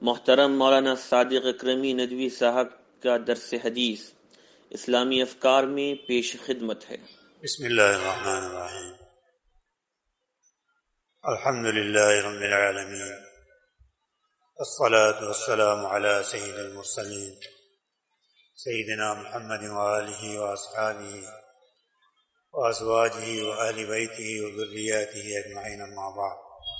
محترم مولانا صادق اکرمی ندوی صاحب کا درس حدیث اسلامی افکار میں پیش خدمت ہے۔ بسم اللہ الرحمن الرحیم، الحمد للہ رب العالمین، الصلاة والسلام علی سید المرسلین سیدنا محمد وآلہ واصحابہ وازواجہ وآل بیتہ وذریاتہ اجمعین، اما بعد۔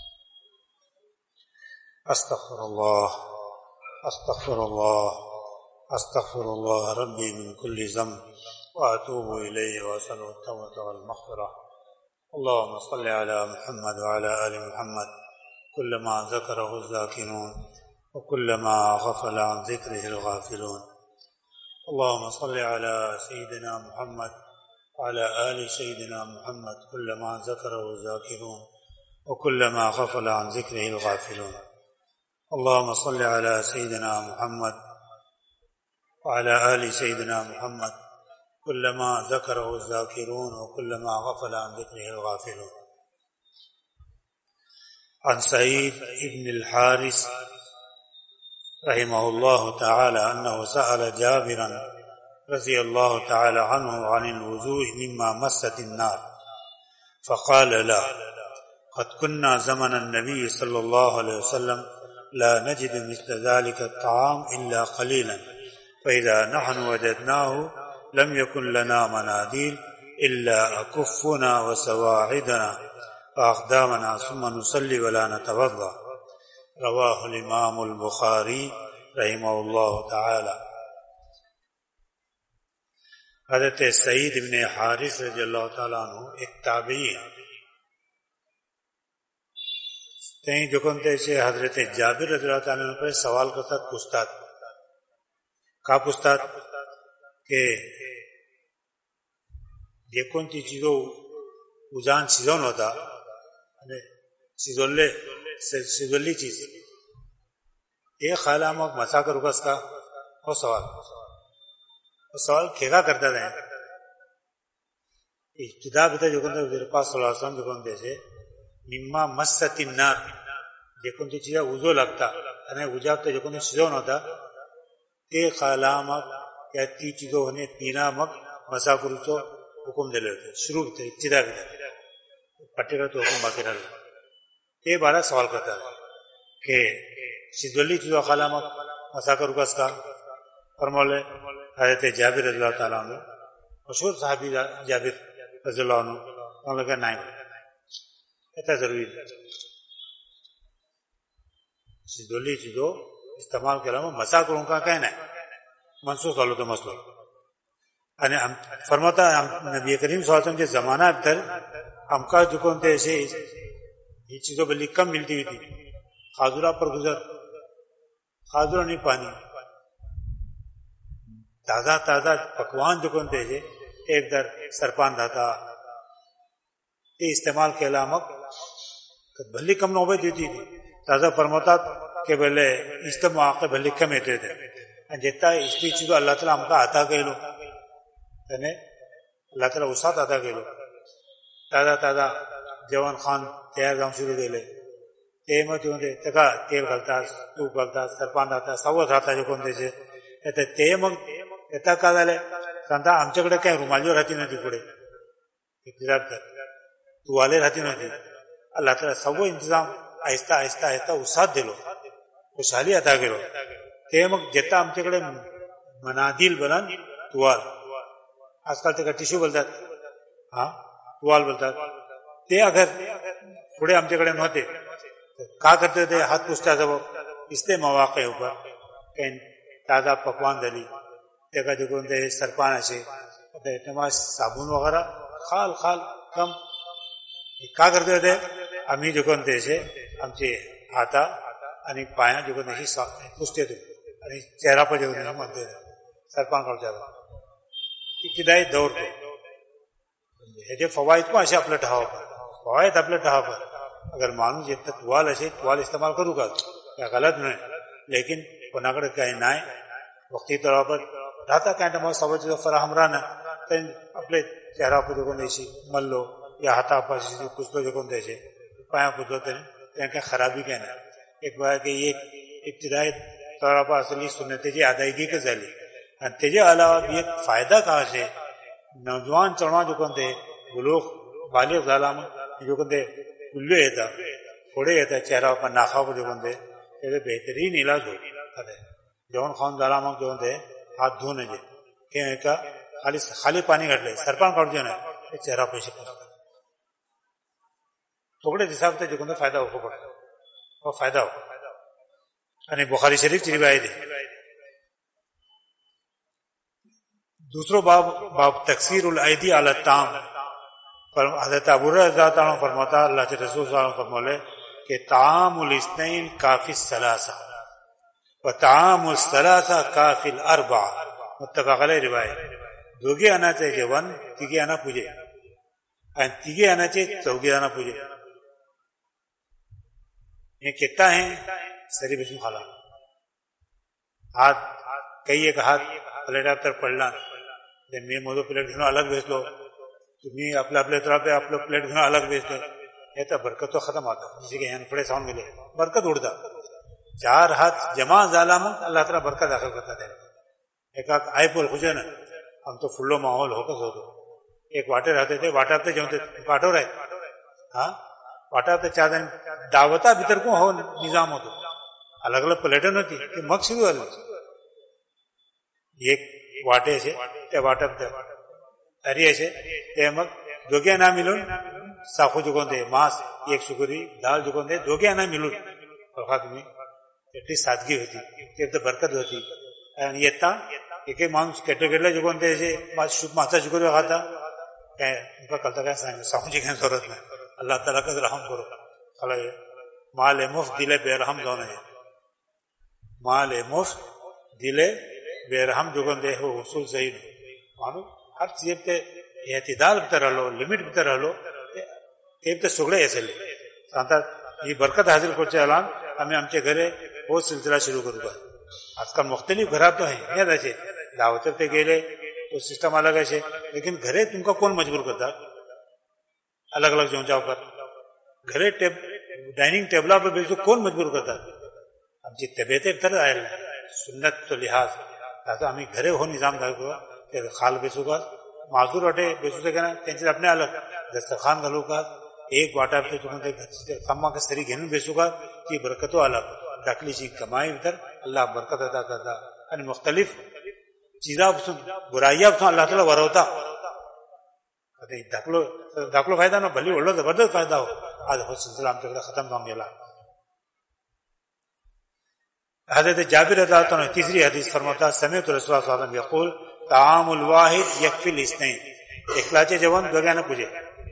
استغفر اللہ استغفر اللہ استغفر اللہ ربی من کل ذنب واتوب الیہ واسألہ التوبۃ والمغفرہ۔ اللهم صل علی محمد وعلی آل محمد كلما ذکرہ الذاکرون وكلما غفل عن ذکرہ الغافلون۔ اللهم صل علی سیدنا محمد وعلی آل سیدنا محمد كلما ذکرہ الذاکرون وكلما غفل عن ذکرہ الغافلون۔ اللهم صل علی سیدنا محمد وعلى آل سيدنا محمد كلما ذكره الذاكرون وكلما غفل عن ذكره الغافلون۔ عن سعيد بن الحارث رحمه الله تعالى أنه سأل جابرا رضي الله تعالى عنه عن الوضوء مما مست النار فقال لا، قد كنا زمن النبي صلى الله عليه وسلم لا نجد مثل ذلك الطعام إلا قليلا، فإذا نحن وجدناه لم يكن لنا مناديل إلا أكفنا وسواعدنا وأقدامنا ثم نصلي ولا نتوضأ۔ رواه الإمام البخاری رحمہ اللہ تعالی۔ حضرت سعید بن حارث رضی اللہ تعالیٰ عنہ ایک تابعی ہیں، کہیں جو کنتے سے حضرت جابر رضی اللہ تعالیٰ عنہ پر سوال کرتا پوچھتا کا پوچھتا کہ یہ کون سی چیزوں اجان سیزون ہوتا سیزولی چیز یہ خیال ہم مسا کر رکس کا وہ سوال کھیگا کرتا رہے ابتدا بتا جو کنتے حضور پاک صلی اللہ علیہ وسلم جو کنتے سے مما مست النار جو کنتے چیزا وضو لگتا وجابتا جو کنتے سیزون ہوتا تے خالامک یا تی چیزوں ہونے پینا مک مسا کرو تو حکم دے لیتے شروع تے ابتدا بھی پٹے کا تو حکم باقی رہا تے بارہ سوال کرتا ہے کہ سیزولی چیزوں خالامک مسا کرو کا سکا فرمولے حضرت جابر رضی اللہ تعالیٰ عنہ مشہور صحابی جابر رضی اللہ عنہ انہوں نے کہا نائم ایتا ضروری ہے سیزولی چیزوں استعمال کرا مسا کروں کا کہنا ہے منسوخ کرو تو مسئلہ فرماتا نبی کریم صلی اللہ علیہ وسلم کے زمانہ در ہم کا جو کون تھے ایسے یہ چیزوں بلی کم ملتی ہوئی تھی، خاضورہ پر گزر خاضورہ نہیں پانی تازہ تازہ پکوان جو کون تھے ایسے ایک در سرپان دھاتا یہ استعمال کے علامت بھلی کم نوبت دیتی تھی تازہ فرماتا کہ بھلے اس مواقع بھلے کم ہوتے تھے جتنا اس کی چیزوں اللہ تعالیٰ ہم کا عطا کہ لو یعنی اللہ تعالیٰ وسعت عطا کہ لو تازہ تازہ جوان خان تیار گام شروع دے لے تیمت ہوتے تکا تیل غلطا توپ غلطا سرپان داتا سوت رہتا جو کون دے سے تیمک اتنا کا دلے سانتا ہم چکڑے کہیں رومالیوں رہتی نہیں تھی پڑے اقتدار کر توالے رہتی نہیں تھی اللہ تعالیٰ سب انتظام آہستہ آہستہ آہستہ وسعت دے لو خوشحالی عطا کرو تیمک جتا ہم چکڑے منادیل بنان توال آج کل تک ٹیشو بلتا ہاں توال بلتا تے اگر تھوڑے ہم چکڑے نہ ہوتے کہا کرتے تھے ہاتھ پوچھتا تھا وہ اس تے مواقع اوپر کہیں تازہ پکوان دلی دیکھا جو کہتے سرپان ایسے نماز صابن وغیرہ خال خال کم کہا کرتے تھے ہم ہی جو کہتے ایسے ہم سے آتا یعنی پایا جو کہ نہیں پوچھتے تھے یعنی چہرہ پر جو نہیں مانتے تھے سرپان کر جاتا ابتدائی دور کو فوائد کو ایسے اپنے ٹھاؤ پر فوائد اپنے ٹھاؤ پر اگر مانو جتنا توال ایسے توال استعمال کروں گا کیا غلط نہیں لیکن پناکڑ کہیں نہ وقتی طور پر رہتا کہیں نماز سب چیزوں فراہم رہنا اپنے چہرہ پر جو نہیں مل لو یا ہاتھا پر کچھ تو جو کون دے پایا کچھ ہوتے ہیں کہ خرابی کہنا ایک بار کہ یہ ابتدائی طور پر اصلی سنت جی ادائیگی کے ذریعے تیجے علاوہ بھی ایک فائدہ کہا سے نوجوان چڑھوا جو کہتے بلوغ بالغ ظالم جو کہتے کلو ہوتا تھوڑے ہوتا چہرہ پر ناخا کو جو کہتے یہ بہترین علاج ہو جون خان ظالم جو کہتے ہاتھ دھونے جے کہ خالی پانی کٹ لے سرپان کٹ جو نا چہرہ پیش تھوڑے حساب سے جو کہتے فائدہ ہو پڑتا اور فائدہ ہو یعنی بخاری شریف کی روایت ہے. دوسرو باب تکثیر الایدی علی الطعام. حضرت ابو ہریرہ رضی اللہ عنہ فرماتا اللہ کے رسول صلی اللہ علیہ وسلم فرمولے کہ طعام الاثنین کافی الثلاثہ و طعام الثلاثہ کافی الاربعہ. متفق علیہ روایت. دوگے آنا چاہیے ون تیگے آنا پوجے تیگے آنا چاہیے چوگے آنا پوجے. یہ کتنا ہیں سری بسم خالا ہاتھ کئی ایک ہاتھ پلیٹ آپ طرف پڑھنا میں موضوع پلیٹ گھنو الگ بیچ لو تمہیں اپنے اپنے طرح پہ آپ لوگ پلیٹ گھنو الگ بیچ دو یہ تو برکت تو ختم آتا جسی کے یہاں پڑے ساؤنڈ ملے برکت اڑتا. چار ہاتھ جمع ظالم اللہ تعالیٰ برکت داخل کرتا ہے. ایک آئی پول خوشے نا ہم تو فلو ماحول ہو کر سو دو ایک واٹر رہتے تھے واٹر پہ جو کاٹو رہے ہاں واٹر پہ چار دن دعوتہ بھیتر کو ہو نظام ہو تو الگ الگ پلیٹن ہوتی کہ مگ شروع ہوئی ایک واٹے سے تے واٹر تری سے تے مگ دوگے نہ ملون ساخو جگون دے ماس ایک شکری دال جگون دے دوگے نہ ملون اور خاک میں اتنی سادگی ہوتی کہ برکت ہوتی. یہ تا ایک مانس کیٹیگری جگون دے سے ماتا شکری کھاتا ان کا کلتا کہ ساخو جی کی ضرورت نہیں اللہ تعالیٰ کا رحم کرو خلا مال مفت دلے بے رحم دونوں ہے مال مفت دلے بے رحم جو دے ہو اصول صحیح نہیں مانو ہر چیز پہ اعتدال بھی رہ لو لمٹ بھی رہ لو ایک تو سگڑے ایسے لے سانتا یہ برکت حاصل کرتے اعلان ہمیں ہم کے گھرے وہ سلسلہ شروع کروں گا. آج کل مختلف گھر تو ہیں یاد ایسے دعوت پہ گیلے تو سسٹم الگ ایسے لیکن گھرے تم کا کون مجبور کرتا الگ الگ جو جاؤ کر گھرے ڈائننگ ٹیبل پہ بیچو کون مجبور کرتا اب جی طبیعت طرح آئے سنت تو لحاظ تاکہ ہمیں گھرے ہو نظام دار کو خال بیچو گا معذور اٹھے بیچو سے کہنا ٹینشن اپنے الگ دسترخوان گھلو کا ایک واٹر پہ کما کے سری گھن بیچو گا کی برکتوں الگ ڈکلی چیز کمائی ادھر اللہ برکت ادا کرتا یعنی مختلف چیزاں برائیاں اللہ تعالیٰ وروتا داخلو فائدہ نہ بھلی اڑلو زبردست فائدہ ہو آج سلسلہ ہم تک ختم کام گیا. حضرت جابر رضی اللہ عنہ تیسری حدیث فرماتا سمعت رسول اللہ صلی اللہ علیہ وسلم یقول طعام الواحد یکفی الاثنین. ایک لاچے جوان دو گیا نہ پوجے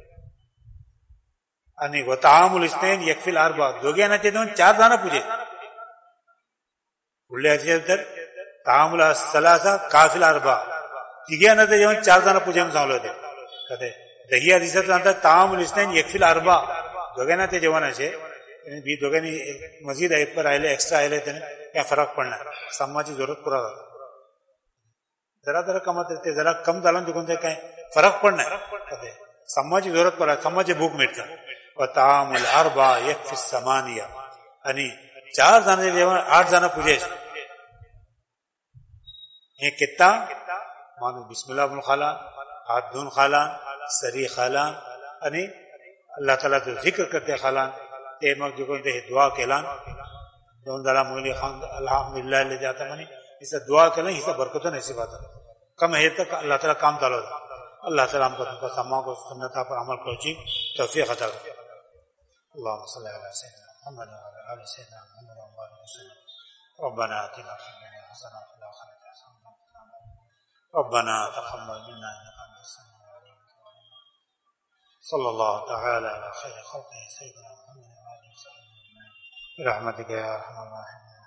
یعنی وہ طعام الاثنین یکفی الاربع دو گیا نہ چاہتے چار دانا پوجے اڑلے اچھے ادھر طعام الثلاثہ کافی الاربع تیگیا نہ جوان چار دانا پوجے ہم سامنے دے کہتے دہی حدیث ہے طعام الاثنین یکفی الاربع دو گیا نہ تے جوان ایسے بھی دو گیا مزید ایک پر آئے ایکسٹرا آئے تھے کیا فرق پڑنا ہے سماجی ضرورت پورا رہتا ذرا ذرا کم رہتے ذرا کم دالن جو کہتے ہیں فرق پڑنا ہے سماجی ضرورت پڑا سماجی بھوک مٹتا. وطعام الاربع یکفی الثمانیہ یعنی چار دانے جوان 8 دانا پوجے یہ کتا مانو بسم اللہ بن خالان ہاتھ دھون خالان سری خالان یعنی اللہ تعالیٰ تو ذکر کرتے خالان ایمک جو کہتے ہیں دعا کے اعلان جون دالا مولی خان الحمدللہ لے جاتا منی اسے دعا کے اعلان اسے برکتوں ایسی بات ہے کم ہے تک اللہ تعالیٰ کام تعالیٰ اللہ تعالیٰ ہم کو تم کا سما کو سنتا پر عمل کرو چی توفیق عطا کرو. اللهم صل على سيدنا محمد وعلى ال سيدنا محمد وبارك وسلم. ربنا آتنا في الدنيا حسنة وفي الآخرة حسنة وقنا عذاب النار. ربنا تقبل منا إنك أنت السميع العليم. صلى الله تعالى على خير خلقه سيدنا محمد وعلى آله وصحبه أجمعين برحمتك يا أرحم الراحمين.